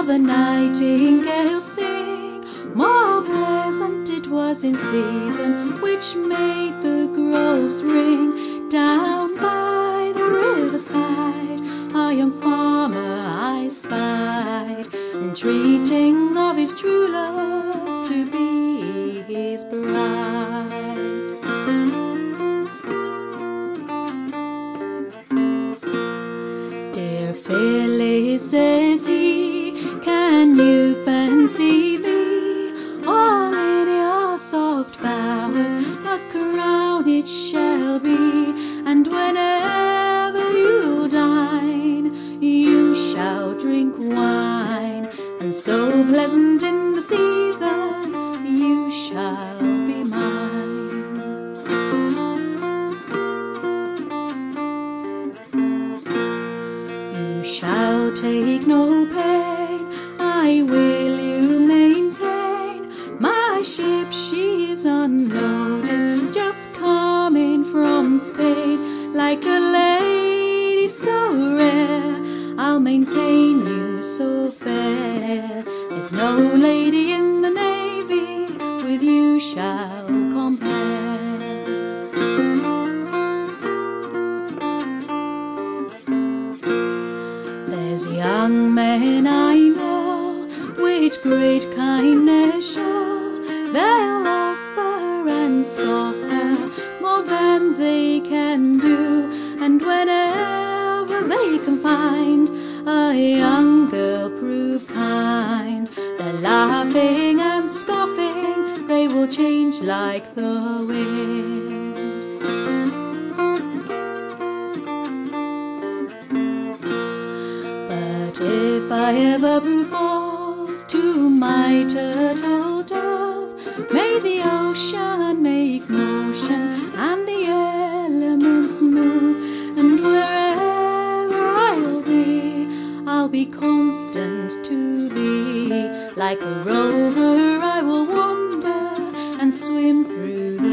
the nightingale sing. More pleasant it was in season, which made the groves ring. Down by the riverside, a young farmer I spied, entreating of his true love to be his bride. Dear Phyllis, says he, can you fancy me all in your soft bowers? A crown it shall be, and whenever you dine, you shall drink wine, and so pleasant in the season, you shall be mine. You shall take no pain, I will you maintain. My ship, she is unloaded, just coming from Spain. Like a lady so rare, I'll maintain you so fair. There's no lady in the navy with you shall compare. There's young men I know, which great kindness show. They'll offer and scoff her more than they can do, and whenever they can find a young girl prove kind, they're laughing and scoffing, they will change like the wind. But if I ever prove false to my turtle dove, may the ocean make motion and the elements move, and wherever I'll be constant to thee. Like a rover I will wander and swim through the